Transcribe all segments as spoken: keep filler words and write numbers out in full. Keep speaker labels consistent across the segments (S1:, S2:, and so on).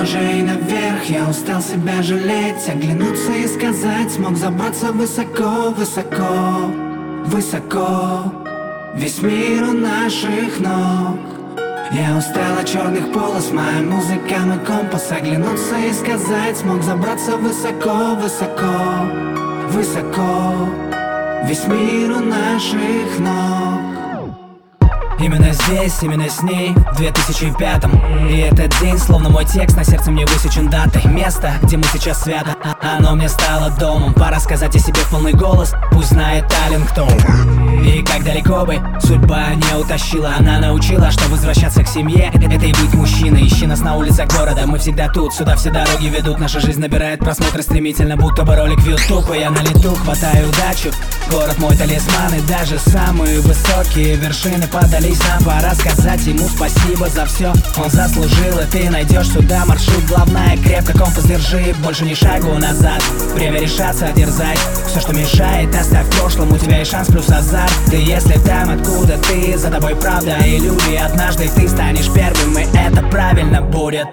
S1: подножия наверх, я устал себя жалеть. Оглянуться и сказать, смог забраться высоко, высоко, высоко. Весь мир у наших ног. Я устал от черных полос, моя музыка, мой компас. Оглянуться и сказать, смог забраться высоко, высоко, высоко. Весь мир у наших ног.
S2: Именно здесь, именно с ней, в две тысячи пятом. И этот день, словно мой текст, на сердце мне высечен датой. Место, где мы сейчас свято, оно мне стало домом. Пора сказать о себе в полный голос, пусть знает Таллин, кто. И как далеко бы судьба не утащила, она научила, что возвращаться к семье — это и быть мужчиной. Ищи нас на улицах города, мы всегда тут, сюда все дороги ведут. Наша жизнь набирает просмотры стремительно, будто бы ролик в ютуб. И я на лету хватаю удачу, город мой талисман. И даже самые высокие вершины подались нам. Пора сказать ему спасибо за все, он заслужил. И ты найдешь сюда маршрут, главное крепко компас держи. Больше ни шагу назад, время решаться, дерзай. Все, что мешает, оставь в прошлом, у тебя есть шанс плюс азарт. Ты если там, откуда ты, за тобой правда и люди. Однажды ты станешь первым, и это правильно будет.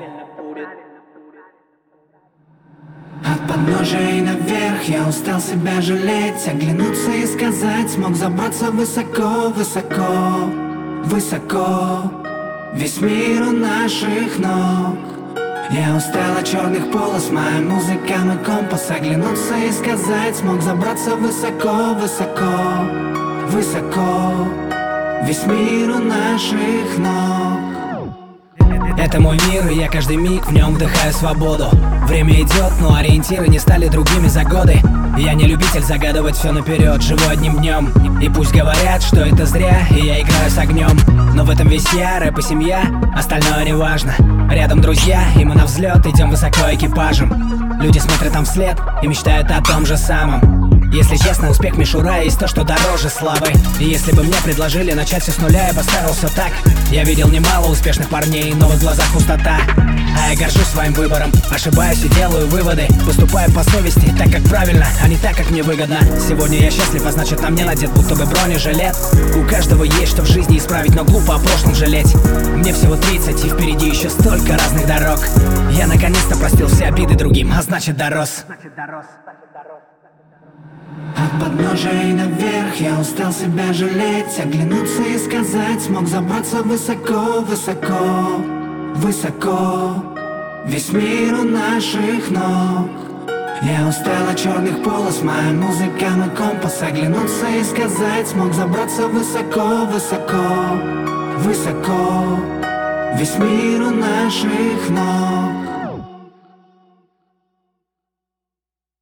S1: От подножия наверх, я устал себя жалеть. Оглянуться и сказать, смог забраться высоко, высоко, высоко. Весь мир у наших ног. Я устал от черных полос, моя музыка, мой компас. Оглянуться и сказать, смог забраться высоко, высоко, высоко. Весь мир у наших ног.
S2: Это мой мир, и я каждый миг в нем вдыхаю свободу. Время идет, но ориентиры не стали другими за годы. Я не любитель загадывать все наперед, живу одним днем. И пусть говорят, что это зря, и я играю с огнем. Но в этом весь я, рэп и семья, остальное не важно. Рядом друзья, и мы на взлет идем высоко экипажем. Люди смотрят нам вслед и мечтают о том же самом. Если честно, успех мишура есть то, что дороже славы. И если бы мне предложили начать все с нуля, я поставил все так. Я видел немало успешных парней, но в их глазах пустота. А я горжусь своим выбором, ошибаюсь и делаю выводы. Поступаю по совести, так как правильно, а не так, как мне выгодно. Сегодня я счастлив, а значит на мне надет будто бы бронежилет. У каждого есть что в жизни исправить, но глупо о прошлом жалеть. Мне всего тридцать, и впереди еще столько разных дорог. Я наконец-то простил все обиды другим, а значит дорос.
S1: От подножия наверх, я устал себя жалеть. Оглянуться и сказать, смог забраться высоко, высоко, высоко. Весь мир у наших ног. Я устал от черных полос, моя музыка, мой компас. Оглянуться и сказать, смог забраться высоко, высоко, высоко. Весь мир у наших ног.